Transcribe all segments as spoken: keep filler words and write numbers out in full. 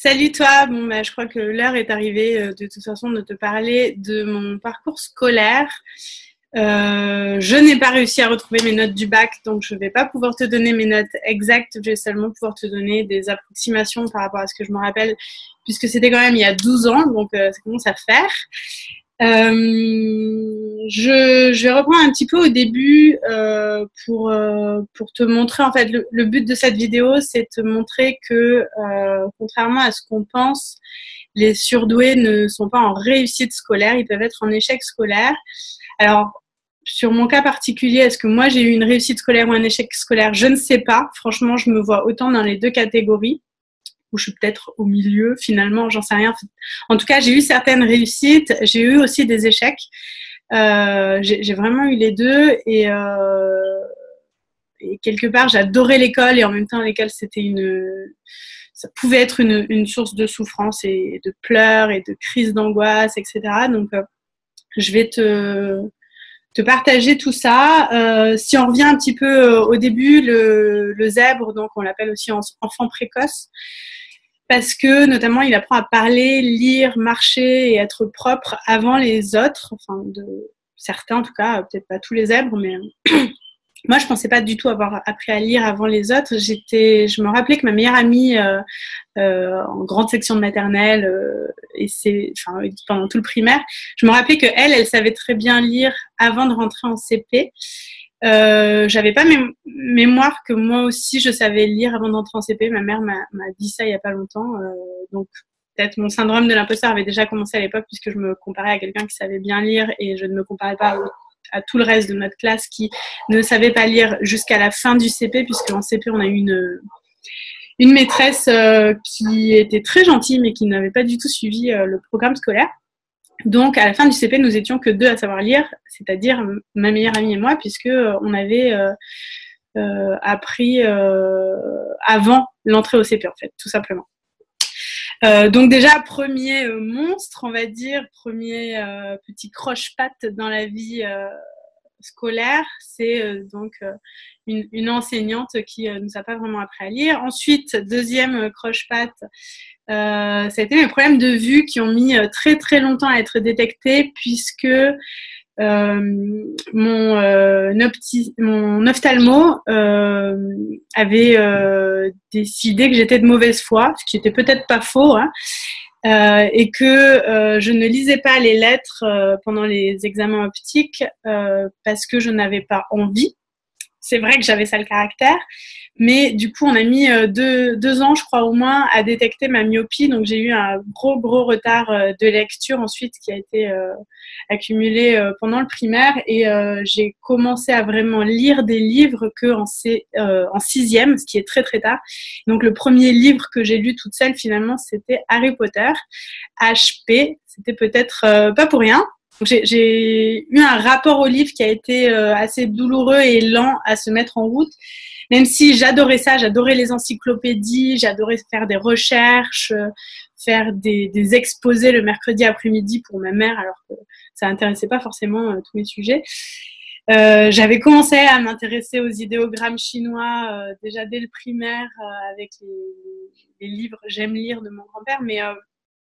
Salut toi, bon bah, je crois que l'heure est arrivée euh, de toute façon de te parler de mon parcours scolaire. Euh, je n'ai pas réussi à retrouver mes notes du bac, donc je ne vais pas pouvoir te donner mes notes exactes, je vais seulement pouvoir te donner des approximations par rapport à ce que je me rappelle, puisque c'était quand même il y a douze ans, donc euh, ça commence à faire. Euh, je, je vais reprendre un petit peu au début euh, pour, euh, pour te montrer, en fait, le, le but de cette vidéo, c'est de te montrer que, euh, contrairement à ce qu'on pense, les surdoués ne sont pas en réussite scolaire, ils peuvent être en échec scolaire. Alors, sur mon cas particulier, est-ce que moi j'ai eu une réussite scolaire ou un échec scolaire? Je ne sais pas. Franchement, je me vois autant dans les deux catégories, ou je suis peut-être au milieu finalement, j'en sais rien. En tout cas, j'ai eu certaines réussites, j'ai eu aussi des échecs. Euh, j'ai, j'ai vraiment eu les deux et, euh, et quelque part, j'adorais l'école et en même temps, l'école, c'était une... ça pouvait être une, une source de souffrance et de pleurs et de crises d'angoisse, et cetera. Donc, euh, je vais te... te partager tout ça. Euh, si on revient un petit peu au début, le, le zèbre, donc on l'appelle aussi enfant précoce, parce que notamment il apprend à parler, lire, marcher et être propre avant les autres, enfin de certains en tout cas, peut-être pas tous les zèbres, mais moi je pensais pas du tout avoir appris à lire avant les autres. J'étais, je me rappelais que ma meilleure amie euh, euh, en grande section de maternelle euh, et c'est, enfin pendant tout le primaire, je me rappelais que elle, elle savait très bien lire avant de rentrer en C P. Euh, j'avais pas mé- mémoire que moi aussi je savais lire avant d'entrer en C P. Ma mère m'a, m'a dit ça il y a pas longtemps, euh, donc peut-être mon syndrome de l'imposteur avait déjà commencé à l'époque puisque je me comparais à quelqu'un qui savait bien lire et je ne me comparais pas au, à tout le reste de notre classe qui ne savait pas lire jusqu'à la fin du C P, puisque en C P on a eu une une maîtresse euh, qui était très gentille mais qui n'avait pas du tout suivi euh, le programme scolaire. Donc, à la fin du C P, nous étions que deux à savoir lire, c'est-à-dire ma meilleure amie et moi, puisque euh, on avait euh, euh, appris euh, avant l'entrée au C P, en fait, tout simplement. Euh, donc déjà, premier euh, monstre, on va dire, premier euh, petit croche-patte dans la vie euh, scolaire, c'est euh, donc euh, une, une enseignante qui euh, nous a pas vraiment appris à lire. Ensuite, deuxième euh, croche-patte, Euh, ça a été mes problèmes de vue qui ont mis très très longtemps à être détectés puisque euh, mon, euh, opti- mon ophtalmo euh, avait euh, décidé que j'étais de mauvaise foi, ce qui était peut-être pas faux, hein, euh, et que euh, je ne lisais pas les lettres euh, pendant les examens optiques euh, parce que je n'avais pas envie. C'est vrai que j'avais ça le caractère, mais du coup, on a mis euh, deux, deux ans, je crois, au moins, à détecter ma myopie. Donc, j'ai eu un gros, gros retard euh, de lecture ensuite qui a été euh, accumulé euh, pendant le primaire. Et euh, j'ai commencé à vraiment lire des livres qu'en euh, en sixième, ce qui est très, très tard. Donc, le premier livre que j'ai lu toute seule, finalement, c'était Harry Potter. H P, c'était peut-être euh, pas pour rien. J'ai, j'ai eu un rapport au livre qui a été euh, assez douloureux et lent à se mettre en route, même si j'adorais ça, j'adorais les encyclopédies, j'adorais faire des recherches, euh, faire des, des exposés le mercredi après-midi pour ma mère, alors que ça n'intéressait pas forcément euh, tous mes sujets. Euh, j'avais commencé à m'intéresser aux idéogrammes chinois euh, déjà dès le primaire euh, avec les, les livres J'aime lire de mon grand-père, mais euh,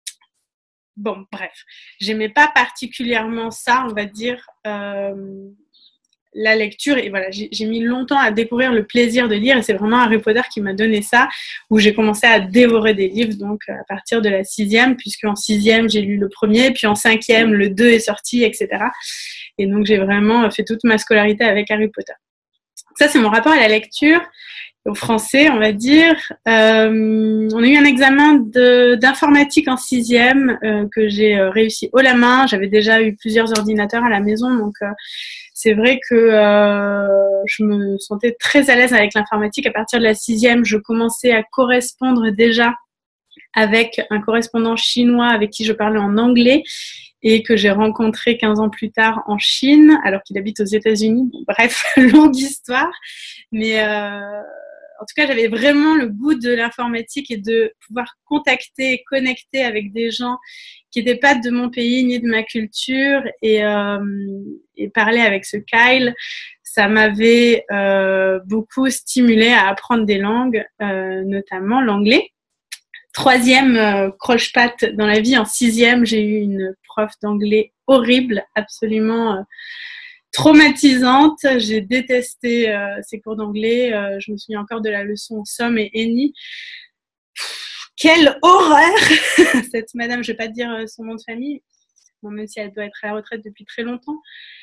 bon, bref, j'aimais pas particulièrement ça, on va dire, euh, la lecture. Et voilà, j'ai, j'ai mis longtemps à découvrir le plaisir de lire et c'est vraiment Harry Potter qui m'a donné ça, où j'ai commencé à dévorer des livres, donc à partir de la sixième, puisque en sixième, j'ai lu le premier, puis en cinquième, le deux est sorti, et cetera. Et donc, j'ai vraiment fait toute ma scolarité avec Harry Potter. Ça, c'est mon rapport à la lecture. Au français, on va dire. Euh, on a eu un examen de, d'informatique en sixième euh, que j'ai euh, réussi haut la main. J'avais déjà eu plusieurs ordinateurs à la maison, donc euh, c'est vrai que euh, je me sentais très à l'aise avec l'informatique. À partir de la sixième, je commençais à correspondre déjà avec un correspondant chinois avec qui je parlais en anglais et que j'ai rencontré quinze ans plus tard en Chine, alors qu'il habite aux États-Unis. Bref, longue histoire, mais... Euh, En tout cas, j'avais vraiment le goût de l'informatique et de pouvoir contacter et connecter avec des gens qui n'étaient pas de mon pays ni de ma culture et, euh, et parler avec ce Kyle, ça m'avait euh, beaucoup stimulé à apprendre des langues, euh, notamment l'anglais. troisième euh, croche-patte dans la vie. En sixième, j'ai eu une prof d'anglais horrible, absolument euh, traumatisante. J'ai détesté euh, ces cours d'anglais. Euh, je me souviens encore de la leçon Somme et Any. Quelle horreur. Cette madame, je ne vais pas te dire son nom de famille, bon, même si elle doit être à la retraite depuis très longtemps.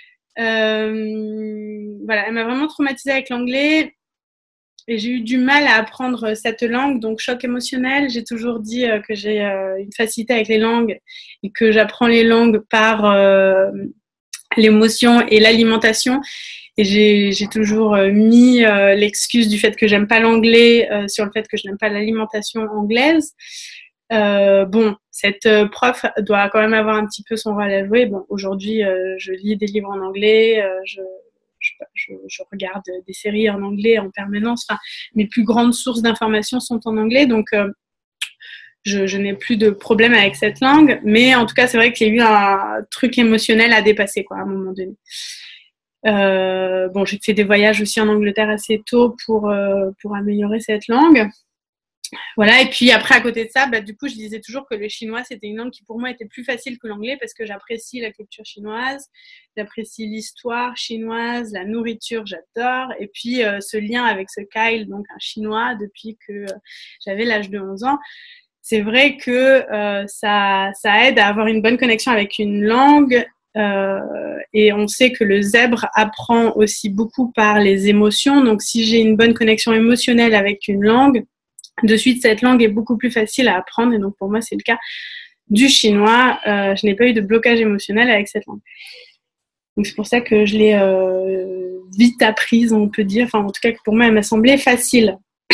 Euh, voilà, elle m'a vraiment traumatisée avec l'anglais. Et j'ai eu du mal à apprendre cette langue, donc choc émotionnel. J'ai toujours dit euh, que j'ai euh, une facilité avec les langues et que j'apprends les langues par euh, l'émotion et l'alimentation. Et j'ai, j'ai toujours euh, mis euh, l'excuse du fait que j'aime pas l'anglais euh, sur le fait que je n'aime pas l'alimentation anglaise. Euh, bon, cette euh, prof doit quand même avoir un petit peu son rôle à jouer. Bon, aujourd'hui, euh, je lis des livres en anglais, euh, je Je, je, je regarde des séries en anglais en permanence. Enfin, mes plus grandes sources d'informations sont en anglais, donc euh, je, je n'ai plus de problème avec cette langue. Mais en tout cas, c'est vrai qu'il y a eu un truc émotionnel à dépasser, quoi, à un moment donné. Euh, bon, j'ai fait des voyages aussi en Angleterre assez tôt pour, euh, pour améliorer cette langue. Voilà, et puis après, à côté de ça, bah, du coup, je disais toujours que le chinois, c'était une langue qui, pour moi, était plus facile que l'anglais parce que j'apprécie la culture chinoise, j'apprécie l'histoire chinoise, la nourriture, j'adore. Et puis, euh, ce lien avec ce Kyle, donc un chinois, depuis que euh, j'avais l'âge de onze ans, c'est vrai que euh, ça, ça aide à avoir une bonne connexion avec une langue. Euh, et on sait que le zèbre apprend aussi beaucoup par les émotions. Donc, si j'ai une bonne connexion émotionnelle avec une langue, de suite, cette langue est beaucoup plus facile à apprendre. Et donc, pour moi, c'est le cas du chinois. Euh, je n'ai pas eu de blocage émotionnel avec cette langue. Donc, c'est pour ça que je l'ai euh, vite apprise, on peut dire. Enfin, en tout cas, pour moi, elle m'a semblé facile.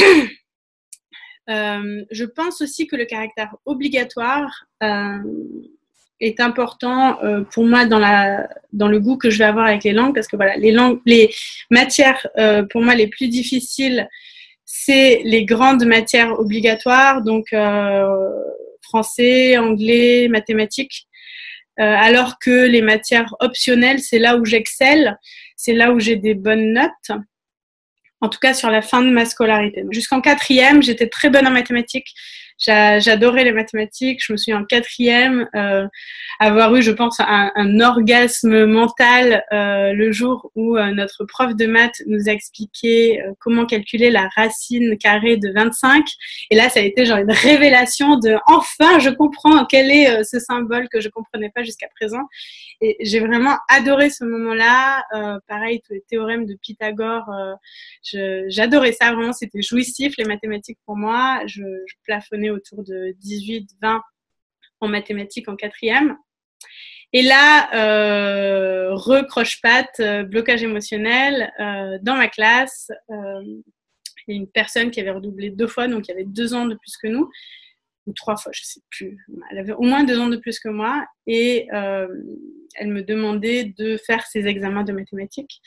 euh, je pense aussi que le caractère obligatoire euh, est important euh, pour moi dans, la, dans le goût que je vais avoir avec les langues. Parce que voilà, les, langues, les matières, euh, pour moi, les plus difficiles, c'est les grandes matières obligatoires, donc euh, français, anglais, mathématiques, euh, alors que les matières optionnelles, c'est là où j'excelle, c'est là où j'ai des bonnes notes, en tout cas sur la fin de ma scolarité. Jusqu'en quatrième, j'étais très bonne en mathématiques, j'adorais les mathématiques, je me souviens en quatrième euh, avoir eu, je pense, un, un orgasme mental euh, le jour où euh, notre prof de maths nous a expliqué euh, comment calculer la racine carrée de vingt-cinq. Et là, ça a été genre une révélation de « enfin, je comprends quel est euh, ce symbole que je comprenais pas jusqu'à présent ». Et j'ai vraiment adoré ce moment-là. Euh, pareil, tous les théorèmes de Pythagore, euh, je, j'adorais ça, vraiment, c'était jouissif, les mathématiques pour moi. Je, je plafonnais autour de dix-huit vingt en mathématiques en quatrième. Et là, euh, recroche-patte, euh, blocage émotionnel, euh, dans ma classe, euh, il y a une personne qui avait redoublé deux fois, donc il y avait deux ans de plus que nous, ou trois fois, je ne sais plus. Elle avait au moins deux ans de plus que moi, et euh, elle me demandait de faire ses examens de mathématiques.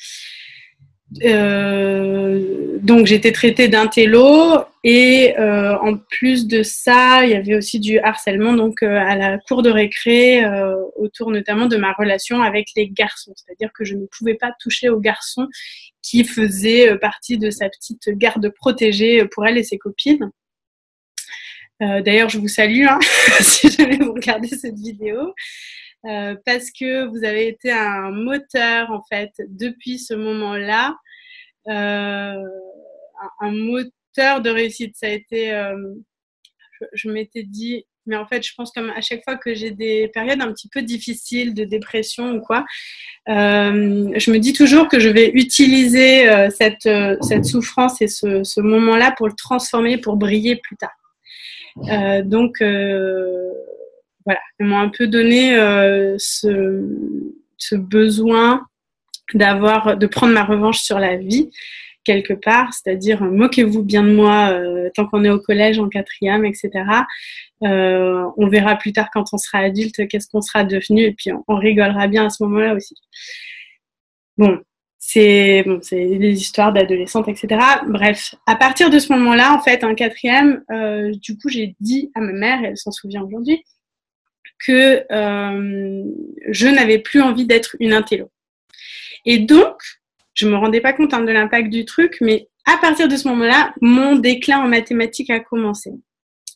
Euh, donc j'étais traitée d'intello et euh, en plus de ça il y avait aussi du harcèlement donc euh, à la cour de récré euh, autour notamment de ma relation avec les garçons, c'est-à-dire que je ne pouvais pas toucher aux garçons qui faisaient partie de sa petite garde protégée pour elle et ses copines. Euh, d'ailleurs je vous salue hein, si jamais vous regardez cette vidéo. Euh, parce que vous avez été un moteur en fait depuis ce moment-là, euh, un, un moteur de réussite. Ça a été, euh, je, je m'étais dit, mais en fait je pense comme à chaque fois que j'ai des périodes un petit peu difficiles de dépression ou quoi, euh, je me dis toujours que je vais utiliser euh, cette, euh, cette souffrance et ce, ce moment-là pour le transformer, pour briller plus tard. Euh, donc euh, voilà, ils m'ont un peu donné euh, ce, ce besoin d'avoir, de prendre ma revanche sur la vie quelque part, c'est-à-dire moquez-vous bien de moi euh, tant qu'on est au collège, en quatrième, et cetera. Euh, on verra plus tard quand on sera adulte qu'est-ce qu'on sera devenu et puis on, on rigolera bien à ce moment-là aussi. Bon, c'est bon, c'est des histoires d'adolescentes, et cetera. Bref, à partir de ce moment-là, en fait, en quatrième, euh, du coup, j'ai dit à ma mère, et elle s'en souvient aujourd'hui, que euh, je n'avais plus envie d'être une intello. Et donc, je ne me rendais pas compte hein, de l'impact du truc, mais à partir de ce moment-là, mon déclin en mathématiques a commencé.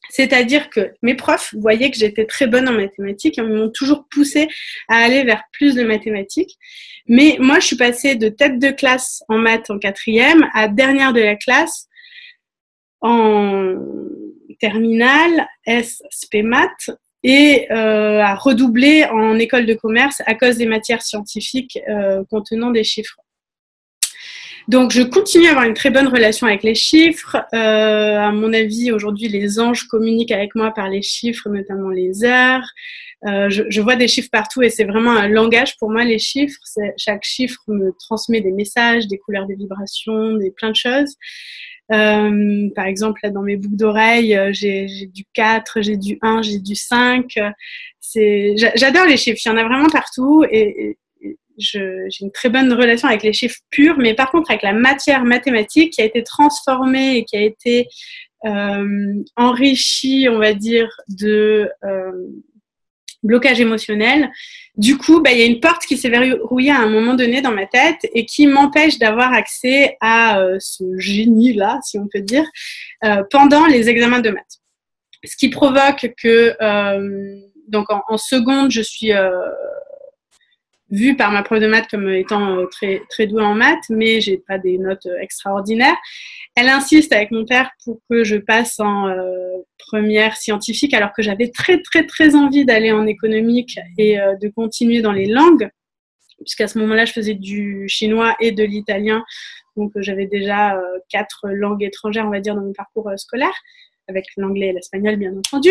C'est-à-dire que mes profs voyaient que j'étais très bonne en mathématiques et ils m'ont toujours poussée à aller vers plus de mathématiques. Mais moi, je suis passée de tête de classe en maths en quatrième à dernière de la classe en terminale, S, S P Maths, et euh, à redoubler en école de commerce à cause des matières scientifiques euh, contenant des chiffres. Donc, je continue à avoir une très bonne relation avec les chiffres. Euh, à mon avis, aujourd'hui, les anges communiquent avec moi par les chiffres, notamment les heures. Euh, je, je vois des chiffres partout et c'est vraiment un langage pour moi, les chiffres. Chaque chiffre me transmet des messages, des couleurs, des vibrations, des plein de choses. Euh, par exemple, là, dans mes boucles d'oreilles, j'ai, j'ai du quatre, j'ai du un, j'ai du cinq. C'est, j'adore les chiffres, il y en a vraiment partout et, et je, j'ai une très bonne relation avec les chiffres purs, mais par contre, avec la matière mathématique qui a été transformée et qui a été euh, enrichie, on va dire, de euh, blocage émotionnel. Du coup, bah, il y a une porte qui s'est verrouillée à un moment donné dans ma tête et qui m'empêche d'avoir accès à euh, ce génie-là, si on peut dire, euh, pendant les examens de maths. Ce qui provoque que, euh, donc en, en seconde, je suis euh, vue par ma prof de maths comme étant euh, très, très douée en maths, mais j'ai pas des notes euh, extraordinaires. Elle insiste avec mon père pour que je passe en euh, première scientifique, alors que j'avais très, très, très envie d'aller en économique et euh, de continuer dans les langues, puisqu'à ce moment-là, je faisais du chinois et de l'italien. Donc, euh, j'avais déjà euh, quatre langues étrangères, on va dire, dans mon parcours euh, scolaire, avec l'anglais et l'espagnol, bien entendu.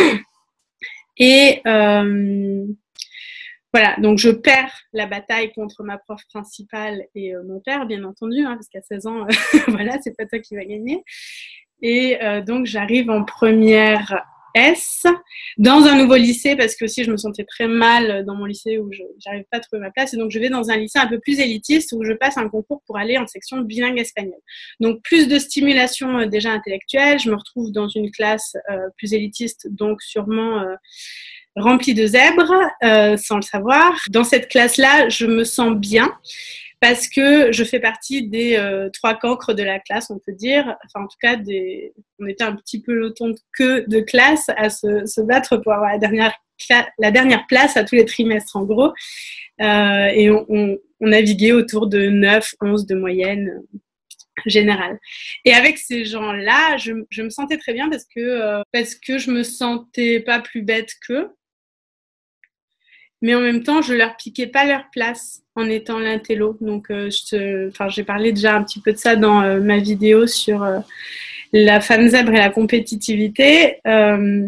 Et euh, voilà, donc je perds la bataille contre ma prof principale et euh, mon père, bien entendu, hein, parce qu'à seize ans, euh, voilà, c'est pas toi qui vas gagner. Et euh, donc j'arrive en première S dans un nouveau lycée, parce que aussi je me sentais très mal dans mon lycée où je n'arrive pas à trouver ma place. Et donc je vais dans un lycée un peu plus élitiste où je passe un concours pour aller en section bilingue espagnole. Donc plus de stimulation euh, déjà intellectuelle. Je me retrouve dans une classe euh, plus élitiste, donc sûrement... Euh, remplie de zèbres, euh, sans le savoir. Dans cette classe-là, je me sens bien parce que je fais partie des euh, trois cancres de la classe, on peut dire. Enfin, en tout cas, des... on était un petit peloton de queue de classe à se, se battre pour avoir la dernière, la dernière place à tous les trimestres, en gros. Euh, et on, on, on naviguait autour de neuf, onze de moyenne générale. Et avec ces gens-là, je, je me sentais très bien parce que, euh, parce que je me sentais pas plus bête qu'eux. Mais en même temps, je leur piquais pas leur place en étant l'intello. Donc, euh, je te, enfin, j'ai parlé déjà un petit peu de ça dans euh, ma vidéo sur euh, la femme zèbre et la compétitivité. Euh,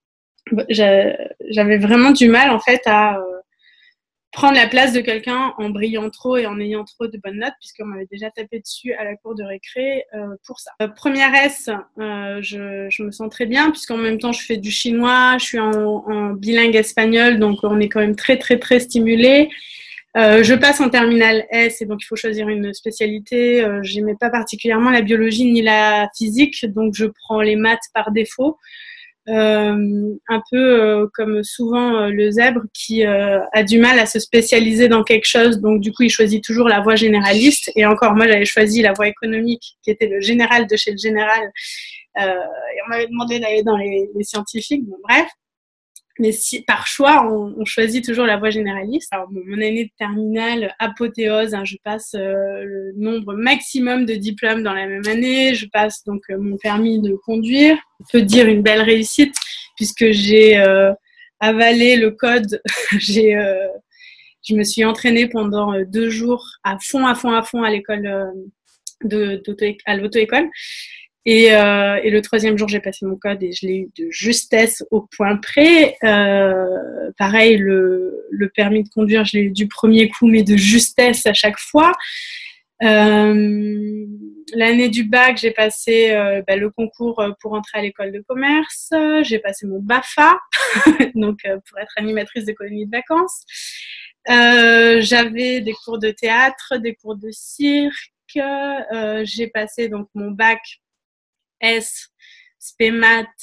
j'avais vraiment du mal, en fait, à euh, prendre la place de quelqu'un en brillant trop et en ayant trop de bonnes notes, puisqu'on m'avait déjà tapé dessus à la cour de récré euh, pour ça. Euh, première S, euh, je, je me sens très bien, puisqu'en même temps, je fais du chinois, je suis en, en bilingue espagnol, donc on est quand même très, très, très stimulé. Euh, je passe en terminale S et donc il faut choisir une spécialité. Euh, j'aimais pas particulièrement la biologie ni la physique, donc je prends les maths par défaut. Euh, un peu euh, comme souvent euh, le zèbre qui euh, a du mal à se spécialiser dans quelque chose, donc du coup il choisit toujours la voie généraliste. Et encore, moi j'avais choisi la voie économique qui était le général de chez le général, euh, et on m'avait demandé d'aller dans les, les scientifiques, bon bref. Mais si, par choix, on, on choisit toujours la voie généraliste. Alors, bon, mon année de terminale, apothéose, hein, je passe euh, le nombre maximum de diplômes dans la même année. Je passe donc euh, mon permis de conduire. On peut dire une belle réussite puisque j'ai euh, avalé le code. j'ai, euh, je me suis entraînée pendant euh, deux jours à fond, à fond, à fond à l'école euh, de, à l'auto-école. Et, euh, et le troisième jour, j'ai passé mon code et je l'ai eu de justesse au point près. Euh, pareil, le, le permis de conduire, je l'ai eu du premier coup, mais de justesse à chaque fois. Euh, l'année du bac, j'ai passé euh, bah, le concours pour entrer à l'école de commerce. J'ai passé mon BAFA, donc euh, pour être animatrice de colonie de vacances. Euh, j'avais des cours de théâtre, des cours de cirque. Euh, j'ai passé donc mon bac S, S P Maths,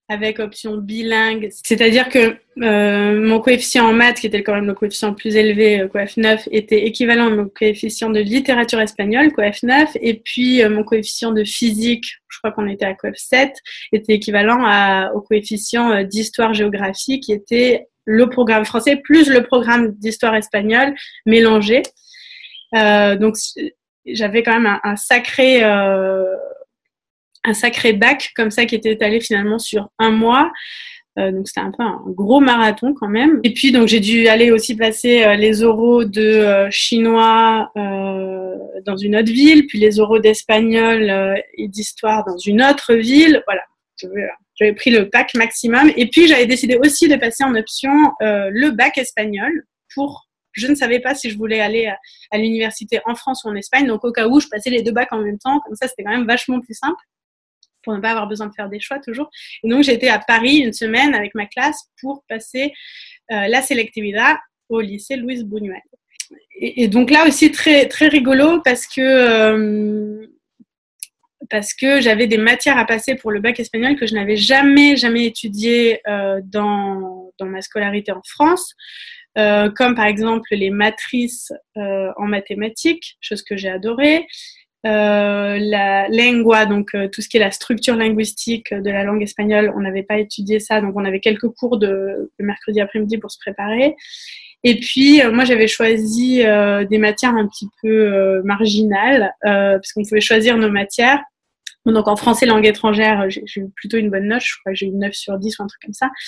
avec option bilingue. C'est-à-dire que euh, mon coefficient en maths, qui était quand même le coefficient le plus élevé, euh, coef neuf, était équivalent à mon coefficient de littérature espagnole, coef neuf, et puis euh, mon coefficient de physique, je crois qu'on était à coef sept, était équivalent à, au coefficient euh, d'histoire-géographie, qui était le programme français plus le programme d'histoire espagnole mélangé. Euh, donc, j'avais quand même un, un sacré... Euh, un sacré bac comme ça qui était étalé finalement sur un mois. Euh, donc c'était un peu un gros marathon quand même. Et puis donc j'ai dû aller aussi passer euh, les oraux de euh, chinois euh, dans une autre ville, puis les oraux d'espagnol euh, et d'histoire dans une autre ville. Voilà, j'avais pris le bac maximum. Et puis j'avais décidé aussi de passer en option euh, le bac espagnol pour... Je ne savais pas si je voulais aller à, à l'université en France ou en Espagne. Donc au cas où, je passais les deux bacs en même temps. Comme ça, c'était quand même vachement plus simple, pour ne pas avoir besoin de faire des choix toujours. Et donc, j'ai été à Paris une semaine avec ma classe pour passer euh, la selectividad au lycée Louise Buñuel. Et, et donc là aussi, très, très rigolo parce que, euh, parce que j'avais des matières à passer pour le bac espagnol que je n'avais jamais, jamais étudié euh, dans, dans ma scolarité en France. Euh, comme par exemple les matrices euh, en mathématiques, chose que j'ai adorée. Euh, la lengua, donc euh, tout ce qui est la structure linguistique de la langue espagnole, on n'avait pas étudié ça, donc on avait quelques cours de, de mercredi après-midi pour se préparer. Et puis euh, moi j'avais choisi euh, des matières un petit peu euh, marginales, euh, parce qu'on pouvait choisir nos matières. Donc en français langue étrangère, j'ai, j'ai eu plutôt une bonne note, je crois que j'ai eu neuf sur dix ou un truc comme ça.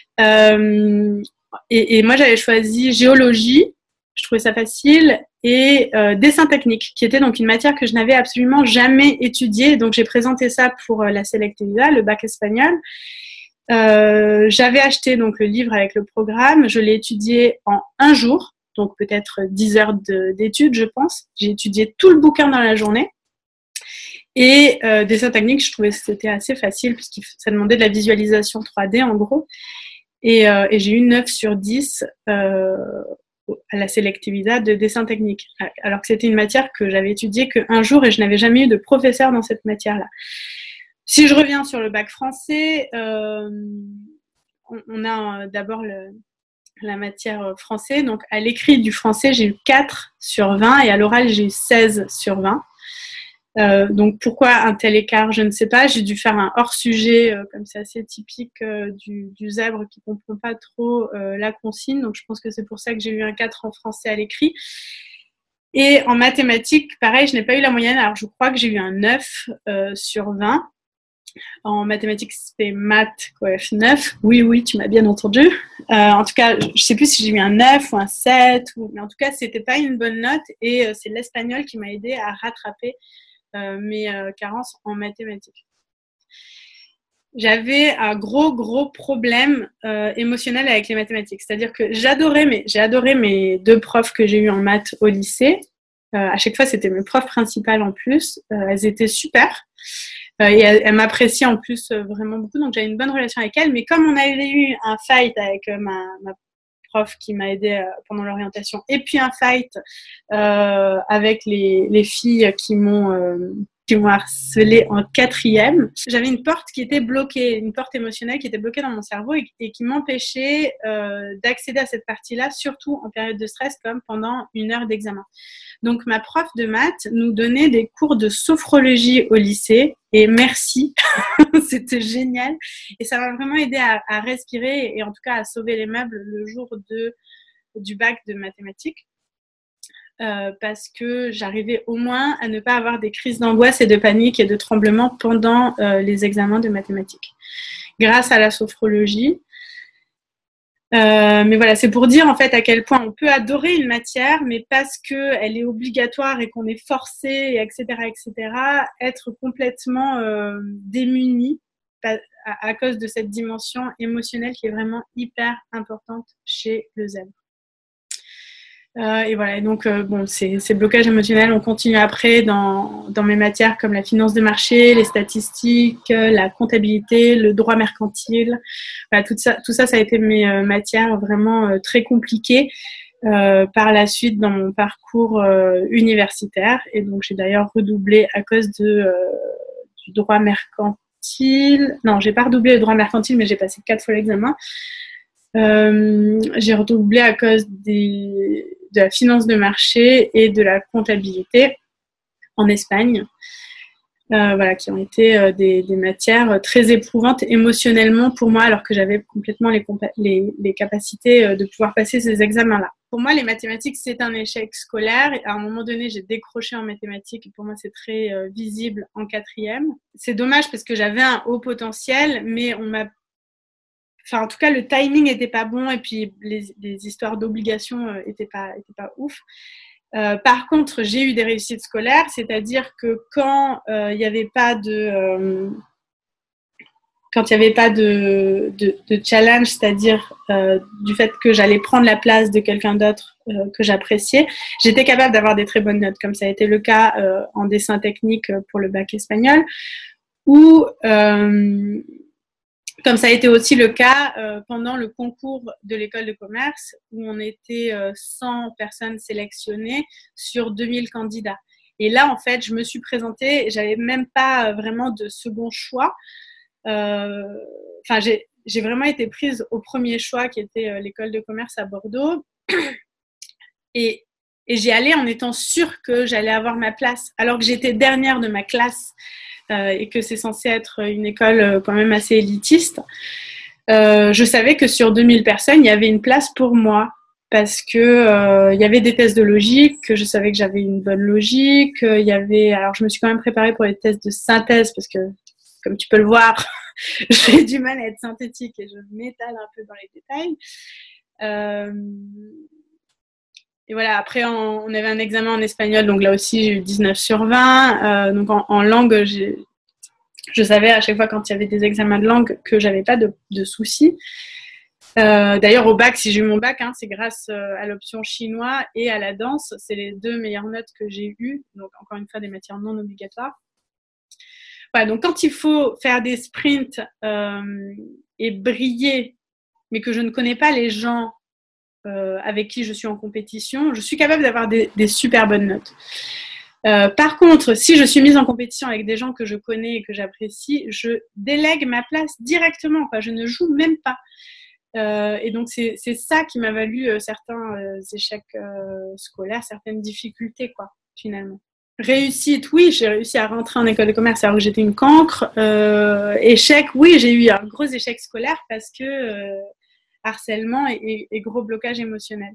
Euh, et, et moi j'avais choisi géologie. Je trouvais ça facile, et euh, dessin technique, qui était donc une matière que je n'avais absolument jamais étudiée. Donc, j'ai présenté ça pour euh, la selectividad, le bac espagnol. Euh, j'avais acheté donc le livre avec le programme. Je l'ai étudié en un jour, donc peut-être dix heures de, d'études, je pense. J'ai étudié tout le bouquin dans la journée. Et euh, dessin technique, je trouvais que c'était assez facile, puisque ça demandait de la visualisation trois D, en gros. Et, euh, et j'ai eu neuf sur dix euh, à la selectividad de dessin technique, alors que c'était une matière que j'avais étudiée qu'un jour et je n'avais jamais eu de professeur dans cette matière-là. Si je reviens sur le bac français, euh, on, on a d'abord le, la matière français. Donc, à l'écrit du français, j'ai eu quatre sur vingt et à l'oral, j'ai eu seize sur vingt. Euh, donc pourquoi un tel écart, je ne sais pas. J'ai dû faire un hors-sujet, euh, comme c'est assez typique euh, du, du zèbre qui ne comprend pas trop euh, la consigne. Donc je pense que c'est pour ça que j'ai eu un quatre en français à l'écrit. Et en mathématiques, pareil, je n'ai pas eu la moyenne. Alors je crois que j'ai eu un neuf euh, sur vingt. En mathématiques, c'est maths, coef neuf. Oui, oui, tu m'as bien entendu. Euh, en tout cas, je ne sais plus si j'ai eu un neuf ou un sept. Ou... Mais en tout cas, ce n'était pas une bonne note. Et euh, c'est l'espagnol qui m'a aidé à rattraper Euh, mes euh, carences en mathématiques. J'avais un gros, gros problème euh, émotionnel avec les mathématiques. C'est-à-dire que j'adorais mes, j'ai adoré mes deux profs que j'ai eues en maths au lycée. Euh, à chaque fois, c'était mes profs principales en plus. Euh, elles étaient super. Euh, et elles, elles m'appréciaient en plus euh, vraiment beaucoup. Donc, j'avais une bonne relation avec elles. Mais comme on avait eu un fight avec euh, ma, ma prof qui m'a aidée euh, pendant l'orientation, et puis un fight euh, avec les, les filles qui m'ont euh, qui m'ont harcelée en quatrième. J'avais une porte qui était bloquée, une porte émotionnelle qui était bloquée dans mon cerveau et, et qui m'empêchait euh, d'accéder à cette partie-là, surtout en période de stress, comme pendant une heure d'examen. Donc, ma prof de maths nous donnait des cours de sophrologie au lycée. Et merci, c'était génial. Et ça m'a vraiment aidé à, à respirer et en tout cas à sauver les meubles le jour de, du bac de mathématiques. Euh, parce que j'arrivais au moins à ne pas avoir des crises d'angoisse et de panique et de tremblement pendant euh, les examens de mathématiques. Grâce à la sophrologie. Euh, mais voilà, c'est pour dire en fait à quel point on peut adorer une matière, mais parce qu'elle est obligatoire et qu'on est forcé, et cetera, et cetera, être complètement euh, démuni à, à cause de cette dimension émotionnelle qui est vraiment hyper importante chez le zèbre. Euh, et voilà, et donc euh, bon, ces, ces blocages émotionnels, on continue après dans, dans mes matières comme la finance de marché, les statistiques, la comptabilité, le droit mercantile. Voilà, tout ça, tout ça, ça a été mes euh, matières vraiment euh, très compliquées euh, par la suite dans mon parcours euh, universitaire. Et donc j'ai d'ailleurs redoublé à cause de, euh, du droit mercantil. mercantile. Non, j'ai pas redoublé le droit mercantile, mais j'ai passé quatre fois l'examen. Euh, j'ai redoublé à cause des, de la finance de marché et de la comptabilité en Espagne. Euh, voilà, qui ont été euh, des, des matières très éprouvantes émotionnellement pour moi, alors que j'avais complètement les, les, les capacités euh, de pouvoir passer ces examens-là. Pour moi, les mathématiques, c'est un échec scolaire. À un moment donné, j'ai décroché en mathématiques et pour moi, c'est très euh, visible en quatrième. C'est dommage parce que j'avais un haut potentiel, mais on m'a... Enfin, en tout cas, le timing n'était pas bon et puis les, les histoires d'obligations euh, étaient pas, étaient pas ouf. Euh, par contre, j'ai eu des réussites scolaires, c'est-à-dire que quand il euh, n'y avait pas de euh, quand il n'y avait pas de, de, de challenge, c'est-à-dire euh, du fait que j'allais prendre la place de quelqu'un d'autre euh, que j'appréciais, j'étais capable d'avoir des très bonnes notes, comme ça a été le cas euh, en dessin technique pour le bac espagnol, ou euh, comme ça a été aussi le cas euh, pendant le concours de l'école de commerce où on était euh, cent personnes sélectionnées sur deux mille candidats. Et là, en fait, je me suis présentée, j'avais même pas vraiment de second choix. Euh, enfin, j'ai, j'ai vraiment été prise au premier choix qui était euh, l'école de commerce à Bordeaux. Et, et j'y allais en étant sûre que j'allais avoir ma place, alors que j'étais dernière de ma classe. Euh, et que c'est censé être une école euh, quand même assez élitiste, euh, je savais que sur deux mille personnes, il y avait une place pour moi parce que euh, il y avait des tests de logique, que je savais que j'avais une bonne logique, il y avait... Alors, je me suis quand même préparée pour les tests de synthèse parce que, comme tu peux le voir, j'ai du mal à être synthétique et je m'étale un peu dans les détails. Euh... Et voilà, après, on, on avait un examen en espagnol, donc là aussi, j'ai eu dix-neuf sur vingt. Euh, donc, en, en langue, j'ai, je savais à chaque fois quand il y avait des examens de langue que j'avais pas de, de soucis. Euh, d'ailleurs, au bac, si j'ai eu mon bac, hein, c'est grâce euh, à l'option chinois et à la danse. C'est les deux meilleures notes que j'ai eues. Donc, encore une fois, des matières non obligatoires. Voilà, donc, quand il faut faire des sprints euh, et briller, mais que je ne connais pas les gens Euh, avec qui je suis en compétition, je suis capable d'avoir des, des super bonnes notes. Euh, par contre, si je suis mise en compétition avec des gens que je connais et que j'apprécie, je délègue ma place directement, quoi. Je ne joue même pas. Euh, et donc, c'est, c'est ça qui m'a valu euh, certains euh, échecs euh, scolaires, certaines difficultés, quoi, finalement. Réussite, oui, j'ai réussi à rentrer en école de commerce alors que j'étais une cancre. Euh, échec, oui, j'ai eu un gros échec scolaire parce que euh, harcèlement et, et, et gros blocage émotionnel.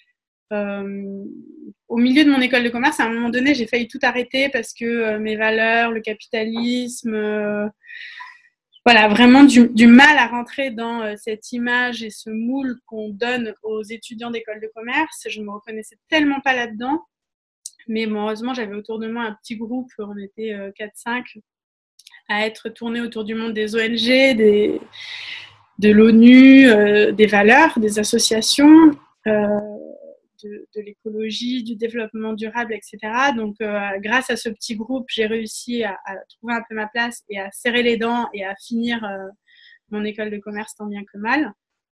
Euh, au milieu de mon école de commerce, à un moment donné, j'ai failli tout arrêter parce que euh, mes valeurs, le capitalisme, euh, voilà, vraiment du, du mal à rentrer dans euh, cette image et ce moule qu'on donne aux étudiants d'école de commerce. Je ne me reconnaissais tellement pas là-dedans. Mais bon, heureusement, j'avais autour de moi un petit groupe, on était euh, quatre cinq, à être tournés autour du monde des O N G, des... de l'ONU, euh, des valeurs, des associations, euh, de, de l'écologie, du développement durable, et cetera. Donc, euh, grâce à ce petit groupe, j'ai réussi à, à trouver un peu ma place et à serrer les dents et à finir euh, mon école de commerce tant bien que mal,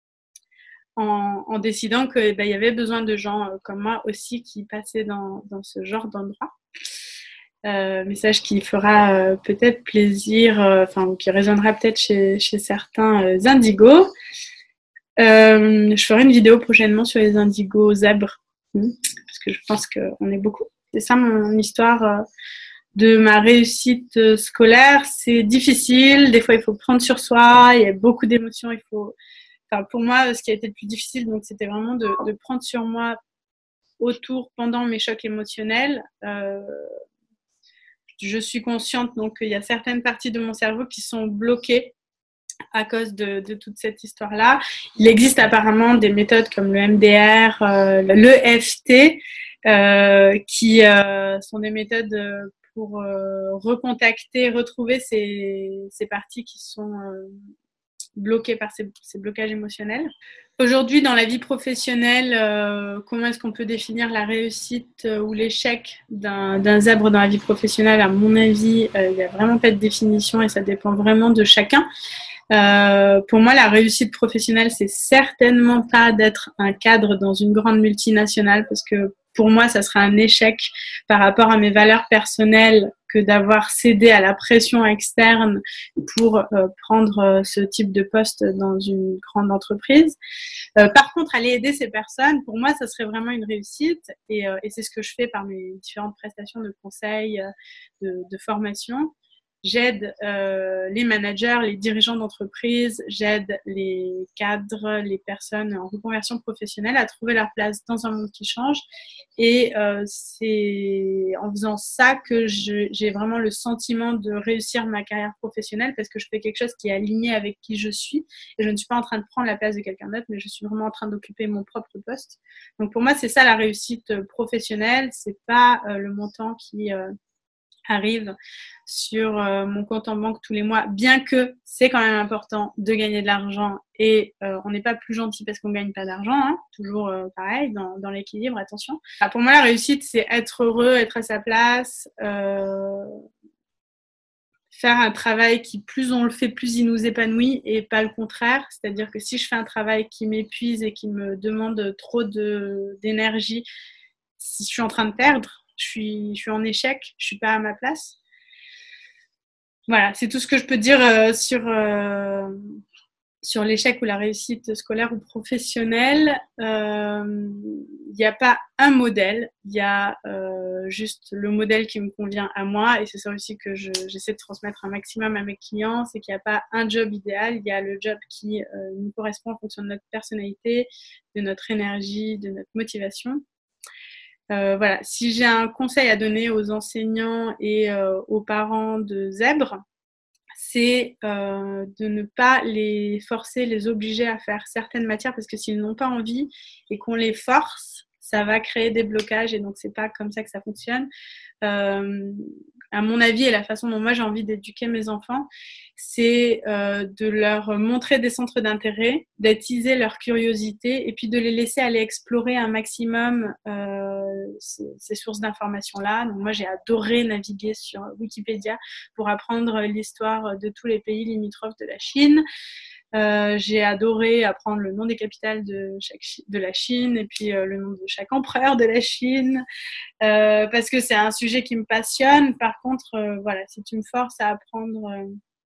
en, en décidant qu'il ben, y avait besoin de gens euh, comme moi aussi qui passaient dans, dans ce genre d'endroit. Euh, message qui fera euh, peut-être plaisir, enfin, euh, qui résonnera peut-être chez, chez certains euh, indigos. Euh, je ferai une vidéo prochainement sur les indigos zèbres, parce que je pense qu'on est beaucoup. C'est ça mon histoire euh, de ma réussite scolaire. C'est difficile, des fois il faut prendre sur soi, il y a beaucoup d'émotions. Il faut, enfin, pour moi, ce qui a été le plus difficile, donc, c'était vraiment de, de prendre sur moi autour pendant mes chocs émotionnels. Euh, Je suis consciente donc qu'il y a certaines parties de mon cerveau qui sont bloquées à cause de, de toute cette histoire-là. Il existe apparemment des méthodes comme le M D R, euh, l'E F T, euh, qui euh, sont des méthodes pour euh, recontacter, retrouver ces, ces parties qui sont euh, bloquées par ces, ces blocages émotionnels. Aujourd'hui, dans la vie professionnelle, euh, comment est-ce qu'on peut définir la réussite euh, ou l'échec d'un, d'un zèbre dans la vie professionnelle? À mon avis, euh, il n'y a vraiment pas de définition et ça dépend vraiment de chacun. Euh, pour moi, la réussite professionnelle, c'est certainement pas d'être un cadre dans une grande multinationale parce que pour moi, ça serait un échec par rapport à mes valeurs personnelles que d'avoir cédé à la pression externe pour euh, prendre euh, ce type de poste dans une grande entreprise. Euh, par contre, aller aider ces personnes, pour moi, ça serait vraiment une réussite et, euh, et c'est ce que je fais par mes différentes prestations de conseils, euh, de, de formation. J'aide euh, les managers, les dirigeants d'entreprise, j'aide les cadres, les personnes en reconversion professionnelle à trouver leur place dans un monde qui change. Et euh, c'est en faisant ça que je, j'ai vraiment le sentiment de réussir ma carrière professionnelle parce que je fais quelque chose qui est aligné avec qui je suis. Et je ne suis pas en train de prendre la place de quelqu'un d'autre, mais je suis vraiment en train d'occuper mon propre poste. Donc pour moi, c'est ça la réussite professionnelle. C'est pas euh, le montant qui... Euh, arrive sur euh, mon compte en banque tous les mois, bien que c'est quand même important de gagner de l'argent et euh, on n'est pas plus gentil parce qu'on ne gagne pas d'argent, hein, toujours euh, pareil, dans, dans l'équilibre, attention. Alors, pour moi, la réussite, c'est être heureux, être à sa place, euh, faire un travail qui, plus on le fait, plus il nous épanouit et pas le contraire. C'est-à-dire que si je fais un travail qui m'épuise et qui me demande trop de, d'énergie, si je suis en train de perdre, Je suis, je suis en échec, je suis pas à ma place. Voilà, c'est tout ce que je peux dire euh, sur, euh, sur l'échec ou la réussite scolaire ou professionnelle. Il euh, n'y a pas un modèle, il y a euh, juste le modèle qui me convient à moi et c'est ça aussi que je, j'essaie de transmettre un maximum à mes clients, c'est qu'il n'y a pas un job idéal, il y a le job qui euh, nous correspond en fonction de notre personnalité, de notre énergie, de notre motivation. Euh, voilà, si j'ai un conseil à donner aux enseignants et euh, aux parents de zèbres, c'est euh, de ne pas les forcer, les obliger à faire certaines matières parce que s'ils n'ont pas envie et qu'on les force, ça va créer des blocages et donc c'est pas comme ça que ça fonctionne. Euh, à mon avis et la façon dont moi j'ai envie d'éduquer mes enfants, c'est euh, de leur montrer des centres d'intérêt, d'attiser leur curiosité et puis de les laisser aller explorer un maximum euh, ces, ces sources d'informations-là. Donc moi j'ai adoré naviguer sur Wikipédia pour apprendre l'histoire de tous les pays limitrophes de la Chine. Euh, j'ai adoré apprendre le nom des capitales de, chaque, de la Chine et puis euh, le nom de chaque empereur de la Chine euh, parce que c'est un sujet qui me passionne. Par contre, euh, voilà, si tu me forces à apprendre euh,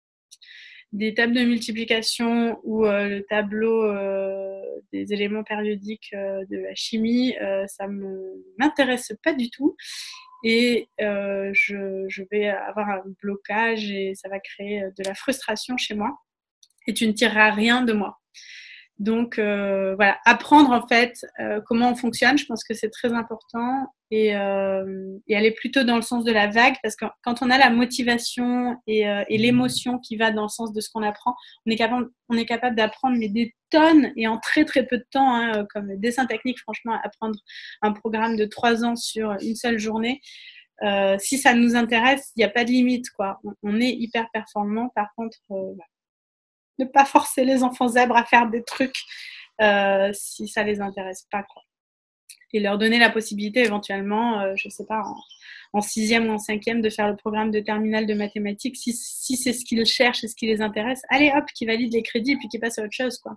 des tables de multiplication ou euh, le tableau euh, des éléments périodiques euh, de la chimie, euh, ça ne m'intéresse pas du tout. Et euh, je, je vais avoir un blocage et ça va créer de la frustration chez moi. Et tu ne tireras rien de moi. Donc, euh, voilà, apprendre en fait euh, comment on fonctionne, je pense que c'est très important et, euh, et aller plutôt dans le sens de la vague parce que quand on a la motivation et, euh, et l'émotion qui va dans le sens de ce qu'on apprend, on est capable, on est capable d'apprendre mais des tonnes et en très très peu de temps, hein, comme le dessin technique, franchement, apprendre un programme de trois ans sur une seule journée. Euh, si ça nous intéresse, il n'y a pas de limite, quoi. On, on est hyper performant. Par contre, euh, voilà. Ne pas forcer les enfants zèbres à faire des trucs euh, si ça les intéresse pas, quoi. Et leur donner la possibilité éventuellement, euh, je sais pas, en, en sixième ou en cinquième, de faire le programme de terminale de mathématiques. Si, si c'est ce qu'ils cherchent et ce qui les intéresse, allez hop, qu'ils valident les crédits et puis qu'ils passent à autre chose, quoi.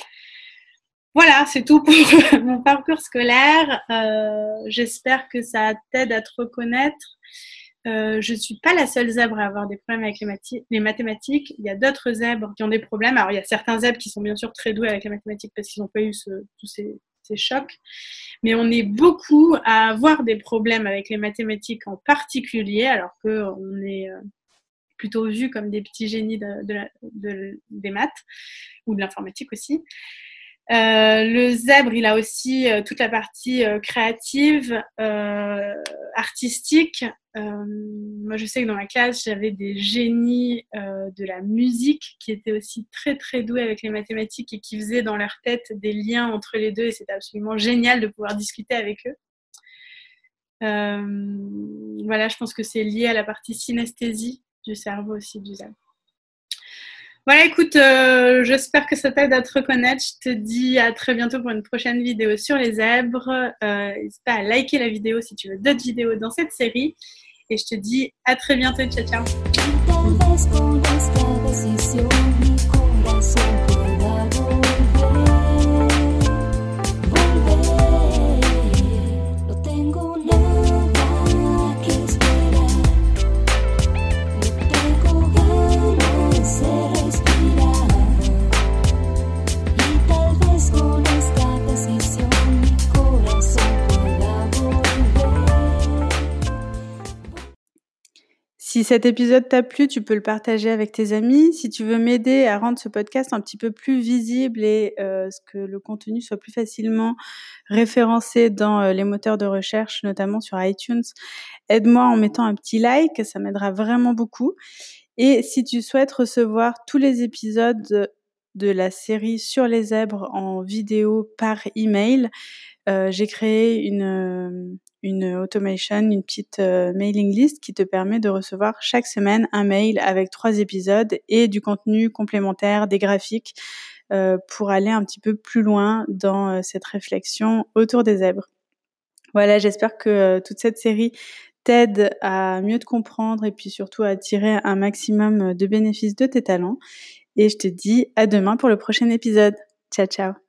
Voilà, c'est tout pour mon parcours scolaire. Euh, j'espère que ça t'aide à te reconnaître. Euh, je ne suis pas la seule zèbre à avoir des problèmes avec les, mathi- les mathématiques. Il y a d'autres zèbres qui ont des problèmes. Alors, il y a certains zèbres qui sont bien sûr très doués avec les mathématiques parce qu'ils n'ont pas eu ce, tous ces, ces chocs. Mais on est beaucoup à avoir des problèmes avec les mathématiques en particulier, alors qu'on est plutôt vus comme des petits génies de, de la, de, des maths ou de l'informatique aussi. Euh, le zèbre, il a aussi euh, toute la partie euh, créative, euh, artistique. Euh, moi, je sais que dans ma classe, j'avais des génies euh, de la musique qui étaient aussi très, très doués avec les mathématiques et qui faisaient dans leur tête des liens entre les deux et c'était absolument génial de pouvoir discuter avec eux. Euh, voilà, je pense que c'est lié à la partie synesthésie du cerveau aussi du zèbre. Voilà, écoute, euh, j'espère que ça t'aide à te reconnaître. Je te dis à très bientôt pour une prochaine vidéo sur les zèbres. Euh, n'hésite pas à liker la vidéo si tu veux d'autres vidéos dans cette série. Et je te dis à très bientôt. Ciao, ciao. Si cet épisode t'a plu, tu peux le partager avec tes amis. Si tu veux m'aider à rendre ce podcast un petit peu plus visible et euh, que le contenu soit plus facilement référencé dans euh, les moteurs de recherche, notamment sur iTunes, aide-moi en mettant un petit like, ça m'aidera vraiment beaucoup. Et si tu souhaites recevoir tous les épisodes de la série sur les zèbres en vidéo par email, euh, j'ai créé une, une automation, une petite euh, mailing list qui te permet de recevoir chaque semaine un mail avec trois épisodes et du contenu complémentaire, des graphiques, euh, pour aller un petit peu plus loin dans euh, cette réflexion autour des zèbres. Voilà, j'espère que euh, toute cette série t'aide à mieux te comprendre et puis surtout à tirer un maximum de bénéfices de tes talents. Et je te dis à demain pour le prochain épisode. Ciao, ciao.